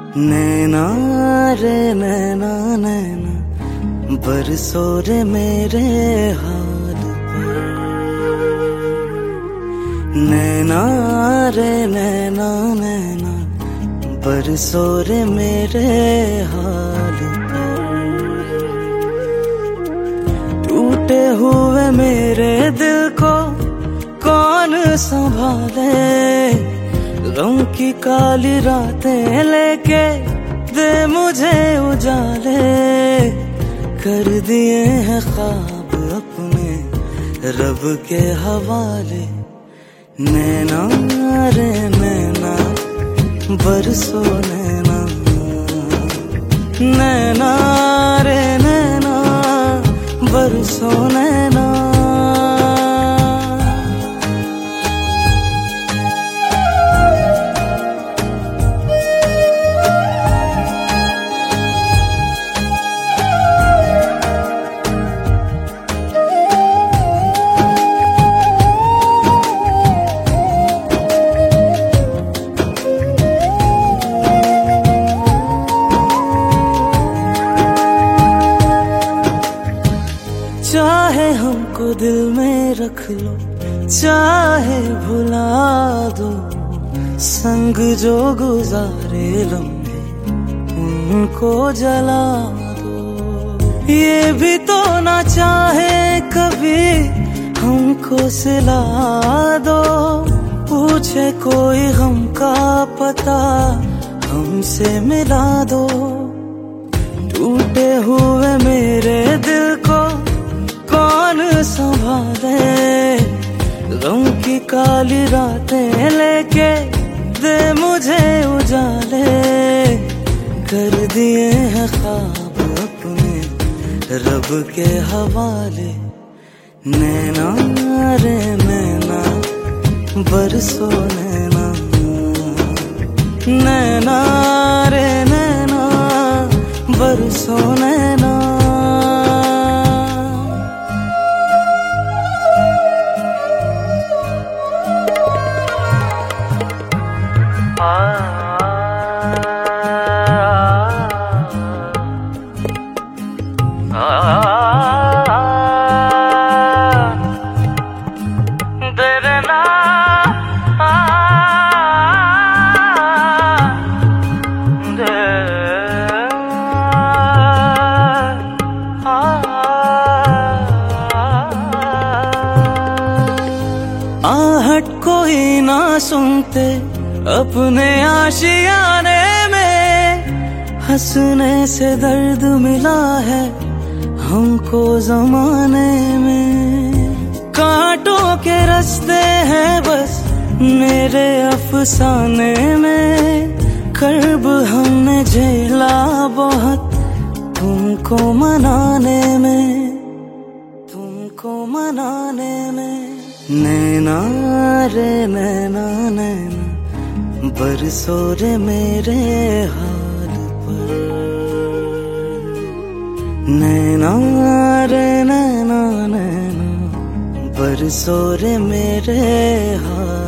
नैना रे नैना नैना बरसो रे मेरे हाल पर। नैना रे नैना नैना बरसो रे मेरे हाल पर। टूटे हुए मेरे दिल को कौन संभाले, गम की काली रातें लेके दे मुझे उजाले। कर दिए हैं ख्वाब अपने रब के हवाले। नैना रे नैना बरसो नैना, नैना रे नैना बरसो नैना। चाहे हमको दिल में रख लो, चाहे भुला दो, संग जो गुजारे लम्हे उनको जला दो। ये भी तो ना चाहे कभी हमको सिला दो, पूछे कोई गम का पता हमसे मिला दो। टूटे हुए मेरे दिल को कौन संभाले, गम की काली रातें लेके दे मुझे उजाले। कर दिए हैं ख्वाब अपने रब के हवाले। नैना रे नैना बरसो नैना, नैना रे नैना बरसो नैना। आहट कोई ना सुनते अपने आशियाने में, हंसने से दर्द मिला है हमको जमाने में। कांटों के रास्ते हैं बस मेरे अफसाने में, कर्ब हमने झेला बहुत तुमको मनाने में, तुमको मनाने में। नैना रे नैना नैना बरसो रे मेरे हाल पर। नैना रे नैना नैना बरसो रे मेरे हाल।